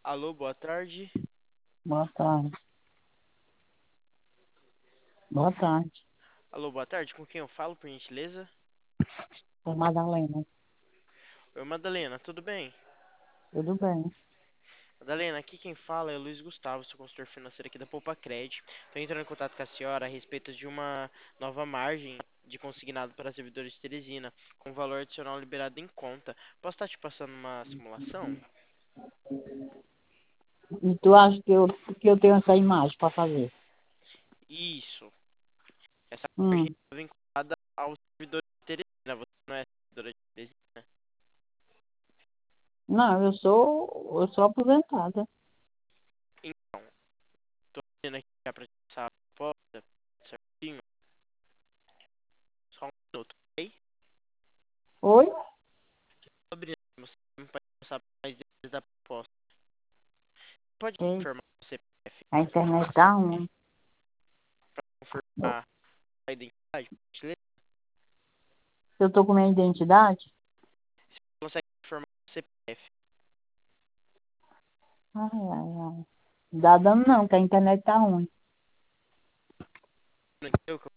Alô, boa tarde. Boa tarde. Boa tarde. Alô, boa tarde. Com quem eu falo, por gentileza? Sou Madalena. Oi, Madalena, tudo bem? Tudo bem? Madalena, aqui quem fala é o Luiz Gustavo, sou consultor financeiro aqui da Poupa Cred. Estou entrando em contato com a senhora a respeito de uma nova margem de consignado para servidores de Teresina, com valor adicional liberado em conta. Posso estar te passando uma simulação? E tu acha que eu tenho essa imagem para fazer? Isso. Essa margem Hum. é vinculada ao servidor de Teresina. Você não é servidora de Teresina? Não, eu sou aposentada. Então, estou vendo aqui já para essa proposta, certinho. Só um minuto, ok? Oi? Sobre você me pode passar mais detalhes da proposta. Pode Ei, confirmar o CPF a internet tá ruim. para confirmar a identidade? Você Eu tô com minha identidade? consegue confirmar o CPF? Ai, ai, ai. Não dá dano não, que a internet tá ruim. Não entendeu?